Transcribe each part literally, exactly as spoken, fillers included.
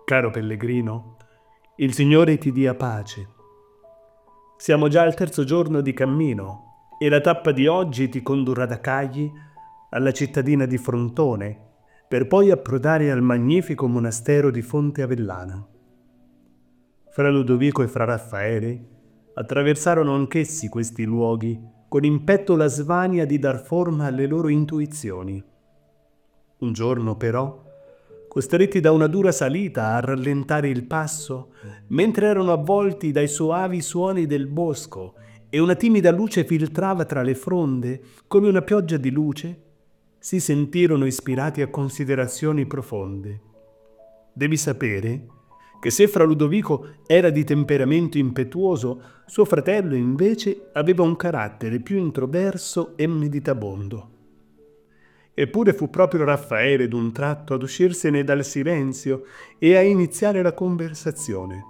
Caro pellegrino, il Signore ti dia pace. Siamo già al terzo giorno di cammino e la tappa di oggi ti condurrà da Cagli alla cittadina di Frontone per poi approdare al magnifico monastero di Fonte Avellana. Fra Ludovico e fra Raffaele attraversarono anch'essi questi luoghi con in petto la smania di dar forma alle loro intuizioni. Un giorno però, costretti da una dura salita a rallentare il passo, mentre erano avvolti dai soavi suoni del bosco e una timida luce filtrava tra le fronde come una pioggia di luce, si sentirono ispirati a considerazioni profonde. Devi sapere che se fra Ludovico era di temperamento impetuoso, suo fratello invece aveva un carattere più introverso e meditabondo. Eppure fu proprio Raffaele d'un tratto ad uscirsene dal silenzio e a iniziare la conversazione.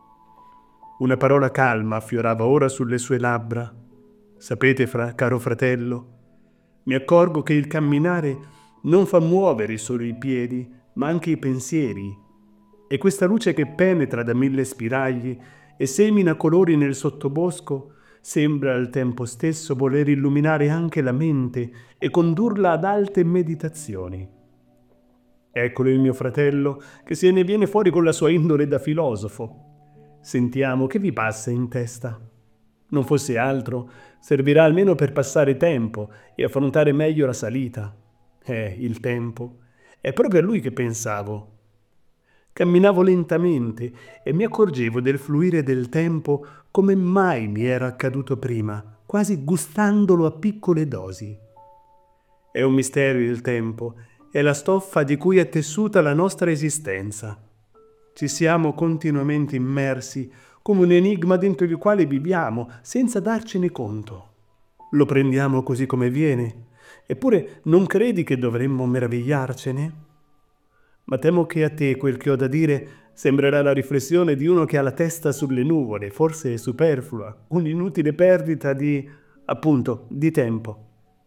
Una parola calma affiorava ora sulle sue labbra. Sapete, fra, caro fratello, mi accorgo che il camminare non fa muovere solo i piedi, ma anche i pensieri. E questa luce che penetra da mille spiragli e semina colori nel sottobosco sembra al tempo stesso voler illuminare anche la mente e condurla ad alte meditazioni. Eccolo il mio fratello, che se ne viene fuori con la sua indole da filosofo. Sentiamo, che vi passa in testa? Non fosse altro, servirà almeno per passare tempo e affrontare meglio la salita. Eh, il tempo. È proprio a lui che pensavo. Camminavo lentamente e mi accorgevo del fluire del tempo come mai mi era accaduto prima, quasi gustandolo a piccole dosi. È un mistero il tempo, è la stoffa di cui è tessuta la nostra esistenza. Ci siamo continuamente immersi come un enigma dentro il quale viviamo senza darcene conto. Lo prendiamo così come viene, eppure non credi che dovremmo meravigliarcene? Ma temo che a te quel che ho da dire sembrerà la riflessione di uno che ha la testa sulle nuvole, forse superflua, un'inutile perdita di, appunto, di tempo.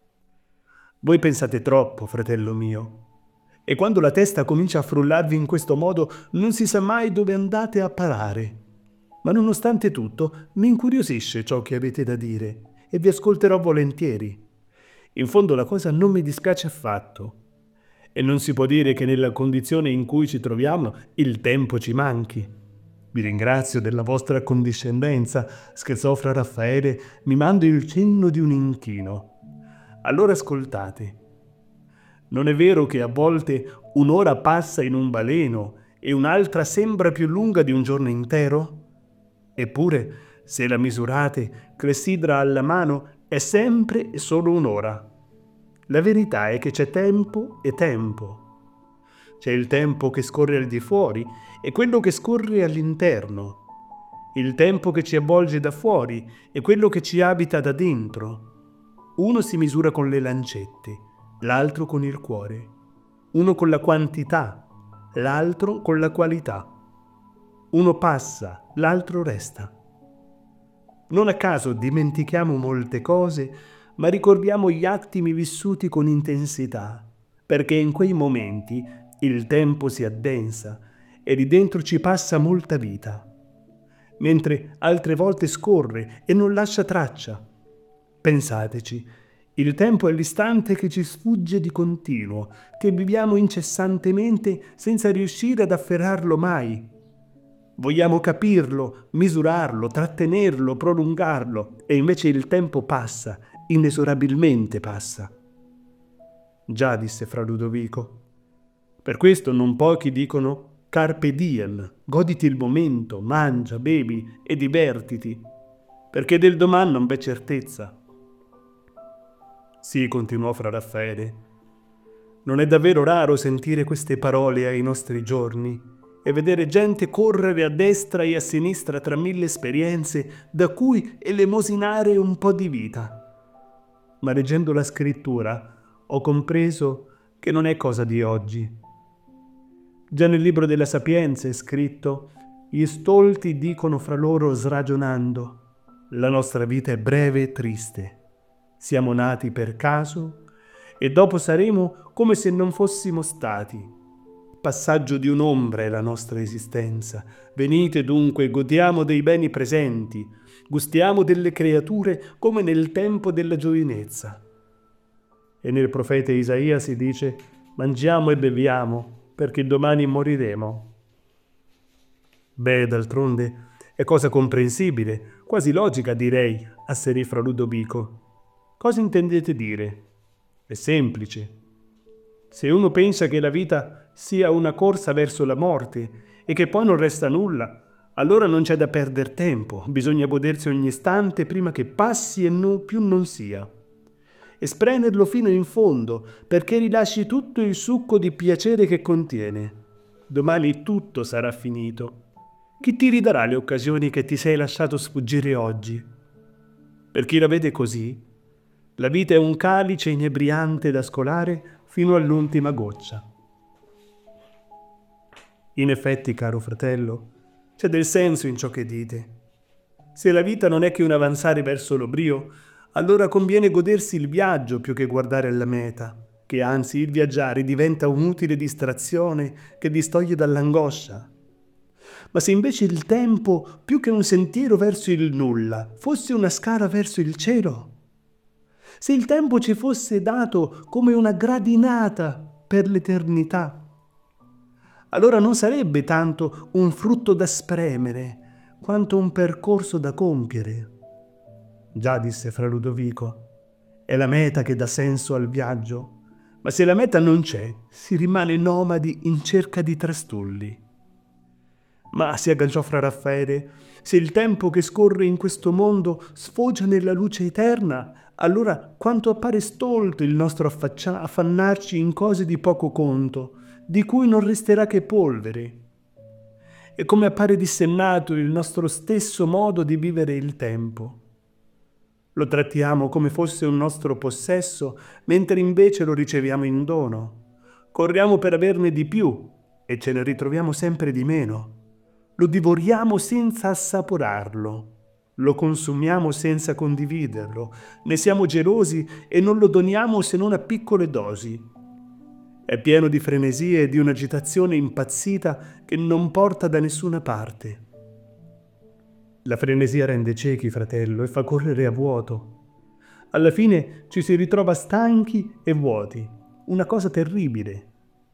Voi pensate troppo, fratello mio, e quando la testa comincia a frullarvi in questo modo non si sa mai dove andate a parare. Ma nonostante tutto mi incuriosisce ciò che avete da dire e vi ascolterò volentieri. In fondo la cosa non mi dispiace affatto. E non si può dire che nella condizione in cui ci troviamo il tempo ci manchi. Vi ringrazio della vostra accondiscendenza, scherzò fra Raffaele, mimando il cenno di un inchino. Allora ascoltate. Non è vero che a volte un'ora passa in un baleno e un'altra sembra più lunga di un giorno intero? Eppure, se la misurate, clessidra alla mano, è sempre e solo un'ora. La verità è che c'è tempo e tempo. C'è il tempo che scorre al di fuori e quello che scorre all'interno. Il tempo che ci avvolge da fuori e quello che ci abita da dentro. Uno si misura con le lancette, l'altro con il cuore. Uno con la quantità, l'altro con la qualità. Uno passa, l'altro resta. Non a caso dimentichiamo molte cose, ma ricordiamo gli attimi vissuti con intensità, perché in quei momenti il tempo si addensa e di dentro ci passa molta vita, mentre altre volte scorre e non lascia traccia. Pensateci, il tempo è l'istante che ci sfugge di continuo, che viviamo incessantemente senza riuscire ad afferrarlo mai. Vogliamo capirlo, misurarlo, trattenerlo, prolungarlo, e invece il tempo passa, inesorabilmente passa. Già, disse fra Ludovico. Per questo non pochi dicono carpe diem, goditi il momento, mangia, bevi e divertiti, perché del domani non v'è certezza. Sì, continuò fra Raffaele, non è davvero raro sentire queste parole ai nostri giorni e vedere gente correre a destra e a sinistra tra mille esperienze da cui elemosinare un po' di vita. Ma leggendo la scrittura ho compreso che non è cosa di oggi. Già nel libro della Sapienza è scritto: gli stolti dicono fra loro sragionando, la nostra vita è breve e triste. Siamo nati per caso e dopo saremo come se non fossimo stati. passaggio di un'ombra è la nostra esistenza. Venite dunque, godiamo dei beni presenti, gustiamo delle creature come nel tempo della giovinezza. E nel profeta Isaia si dice: mangiamo e beviamo, perché domani moriremo. Beh, d'altronde è cosa comprensibile, quasi logica direi, asserì fra Ludovico. Cosa intendete dire? È semplice. Se uno pensa che la vita sia una corsa verso la morte e che poi non resta nulla, allora non c'è da perdere tempo, bisogna godersi ogni istante prima che passi e non, più non sia. E spremerlo fino in fondo, perché rilasci tutto il succo di piacere che contiene. Domani tutto sarà finito. Chi ti ridarà le occasioni che ti sei lasciato sfuggire oggi? Per chi la vede così, la vita è un calice inebriante da scolare fino all'ultima goccia. In effetti, caro fratello, c'è del senso in ciò che dite. Se la vita non è che un avanzare verso l'oblio, allora conviene godersi il viaggio più che guardare alla meta, che anzi il viaggiare diventa un'utile distrazione che distoglie dall'angoscia. Ma se invece il tempo, più che un sentiero verso il nulla, fosse una scala verso il cielo? Se il tempo ci fosse dato come una gradinata per l'eternità, allora non sarebbe tanto un frutto da spremere, quanto un percorso da compiere. Già, disse fra Ludovico, è la meta che dà senso al viaggio, ma se la meta non c'è, si rimane nomadi in cerca di trastulli. Ma, si agganciò fra Raffaele, se il tempo che scorre in questo mondo sfocia nella luce eterna, allora quanto appare stolto il nostro affaccia- affannarci in cose di poco conto, di cui non resterà che polvere. E come appare dissennato il nostro stesso modo di vivere il tempo. Lo trattiamo come fosse un nostro possesso, mentre invece lo riceviamo in dono. Corriamo per averne di più e ce ne ritroviamo sempre di meno. Lo divoriamo senza assaporarlo, lo consumiamo senza condividerlo, ne siamo gelosi e non lo doniamo se non a piccole dosi. È pieno di frenesie e di un'agitazione impazzita che non porta da nessuna parte. La frenesia rende ciechi, fratello, e fa correre a vuoto. Alla fine ci si ritrova stanchi e vuoti, una cosa terribile.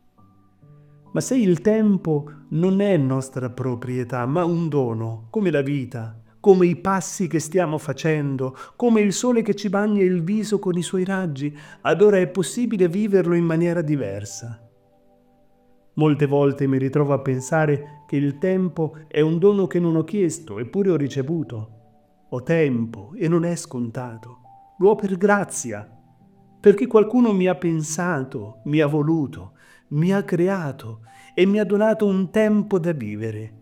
Ma se il tempo non è nostra proprietà, ma un dono, come la vita, come i passi che stiamo facendo, come il sole che ci bagna il viso con i suoi raggi, allora è possibile viverlo in maniera diversa. Molte volte mi ritrovo a pensare che il tempo è un dono che non ho chiesto, eppure ho ricevuto. Ho tempo e non è scontato. Lo ho per grazia, perché qualcuno mi ha pensato, mi ha voluto, mi ha creato e mi ha donato un tempo da vivere.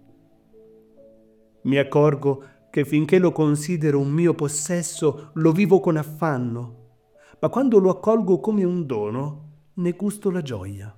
Mi accorgo che finché lo considero un mio possesso lo vivo con affanno, ma quando lo accolgo come un dono ne gusto la gioia.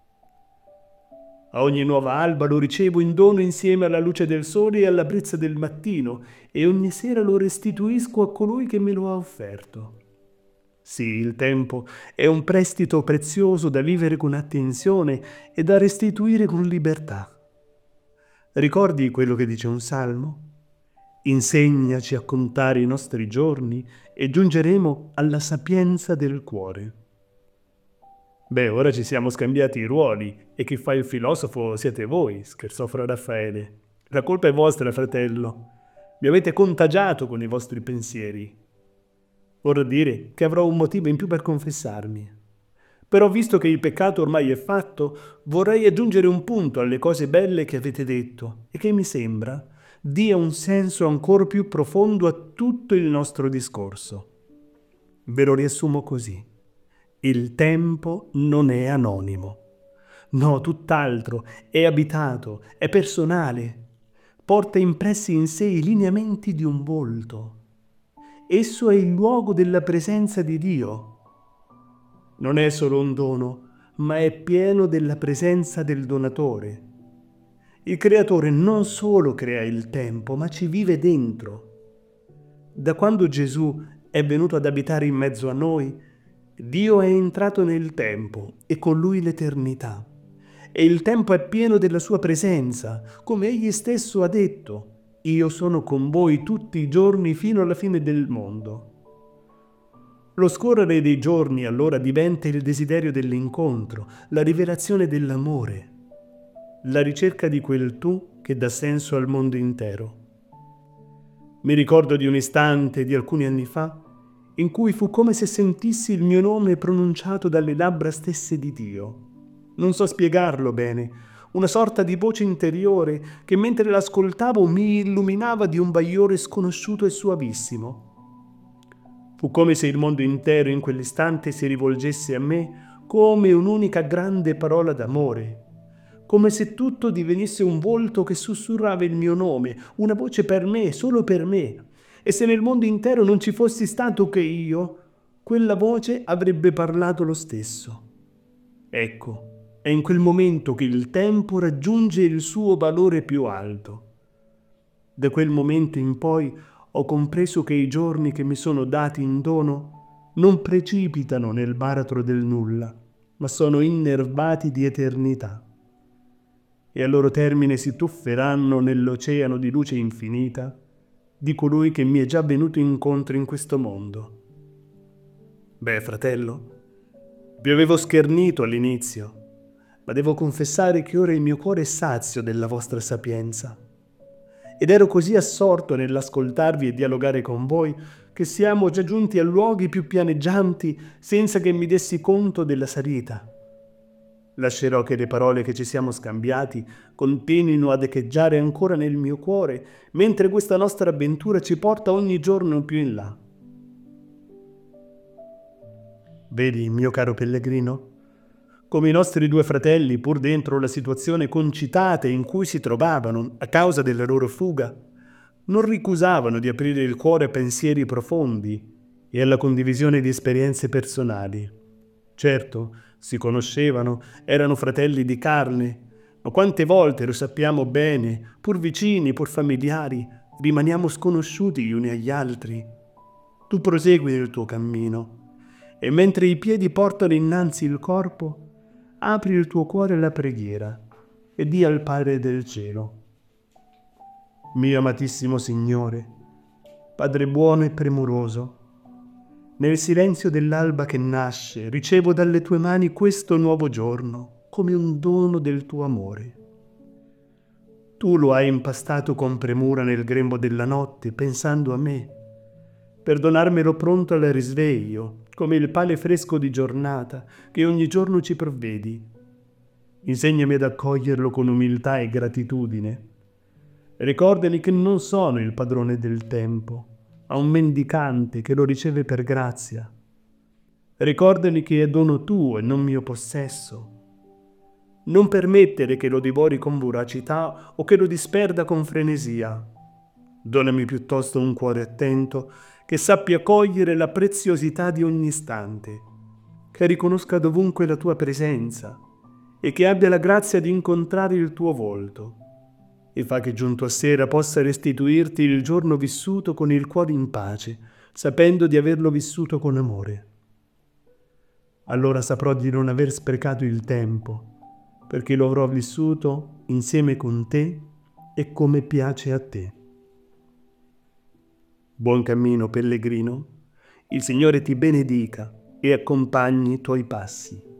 A ogni nuova alba lo ricevo in dono insieme alla luce del sole e alla brezza del mattino e ogni sera lo restituisco a colui che me lo ha offerto. Sì, il tempo è un prestito prezioso da vivere con attenzione e da restituire con libertà. Ricordi quello che dice un salmo? Insegnaci a contare i nostri giorni e giungeremo alla sapienza del cuore. Beh, ora ci siamo scambiati i ruoli e chi fa il filosofo siete voi, scherzò fra Raffaele. La colpa è vostra, fratello. Mi avete contagiato con i vostri pensieri. Vorrà dire che avrò un motivo in più per confessarmi. Però visto che il peccato ormai è fatto, vorrei aggiungere un punto alle cose belle che avete detto e che mi sembra dia un senso ancora più profondo a tutto il nostro discorso. Ve lo riassumo così. Il tempo non è anonimo. No, tutt'altro, è abitato, è personale, porta impressi in sé i lineamenti di un volto. Esso è il luogo della presenza di Dio. Non è solo un dono, ma è pieno della presenza del donatore. Il creatore non solo crea il tempo, ma ci vive dentro. Da quando Gesù è venuto ad abitare in mezzo a noi, Dio è entrato nel tempo e con lui l'eternità. e il tempo è pieno della sua presenza, come egli stesso ha detto: io sono con voi tutti i giorni fino alla fine del mondo. Lo scorrere dei giorni allora diventa il desiderio dell'incontro, la rivelazione dell'amore, la ricerca di quel tu che dà senso al mondo intero. Mi ricordo di un istante di alcuni anni fa in cui fu come se sentissi il mio nome pronunciato dalle labbra stesse di Dio. Non so spiegarlo bene, una sorta di voce interiore che mentre l'ascoltavo mi illuminava di un bagliore sconosciuto e suavissimo. Fu come se il mondo intero in quell'istante si rivolgesse a me come un'unica grande parola d'amore, come se tutto divenisse un volto che sussurrava il mio nome, una voce per me, solo per me. E se nel mondo intero non ci fossi stato che io, quella voce avrebbe parlato lo stesso. Ecco, è in quel momento che il tempo raggiunge il suo valore più alto. Da quel momento in poi ho compreso che i giorni che mi sono dati in dono non precipitano nel baratro del nulla, ma sono innervati di eternità. E al loro termine si tufferanno nell'oceano di luce infinita di colui che mi è già venuto incontro in questo mondo. Beh, fratello, vi avevo schernito all'inizio, ma devo confessare che ora il mio cuore è sazio della vostra sapienza. Ed ero così assorto nell'ascoltarvi e dialogare con voi che siamo già giunti a luoghi più pianeggianti senza che mi dessi conto della salita. Lascerò che le parole che ci siamo scambiati continuino ad echeggiare ancora nel mio cuore, mentre questa nostra avventura ci porta ogni giorno più in là. Vedi, mio caro pellegrino, come i nostri due fratelli, pur dentro la situazione concitata in cui si trovavano a causa della loro fuga, non ricusavano di aprire il cuore a pensieri profondi e alla condivisione di esperienze personali. Certo, si conoscevano, erano fratelli di carne, ma quante volte, lo sappiamo bene, pur vicini, pur familiari, rimaniamo sconosciuti gli uni agli altri. Tu prosegui nel tuo cammino e mentre i piedi portano innanzi il corpo, apri il tuo cuore alla preghiera e di al Padre del cielo: mio amatissimo Signore, Padre buono e premuroso, nel silenzio dell'alba che nasce, ricevo dalle tue mani questo nuovo giorno come un dono del tuo amore. Tu lo hai impastato con premura nel grembo della notte, pensando a me, per donarmelo pronto al risveglio, come il pane fresco di giornata che ogni giorno ci provvedi. Insegnami ad accoglierlo con umiltà e gratitudine. Ricordali che non sono il padrone del tempo, ma un mendicante che lo riceve per grazia. Ricordali che è dono tuo e non mio possesso. Non permettere che lo divori con voracità o che lo disperda con frenesia. Donami piuttosto un cuore attento che sappia cogliere la preziosità di ogni istante, che riconosca dovunque la tua presenza e che abbia la grazia di incontrare il tuo volto, e fa che giunto a sera possa restituirti il giorno vissuto con il cuore in pace, sapendo di averlo vissuto con amore. Allora saprò di non aver sprecato il tempo, perché lo avrò vissuto insieme con te e come piace a te. Buon cammino, pellegrino. Il Signore ti benedica e accompagni i tuoi passi.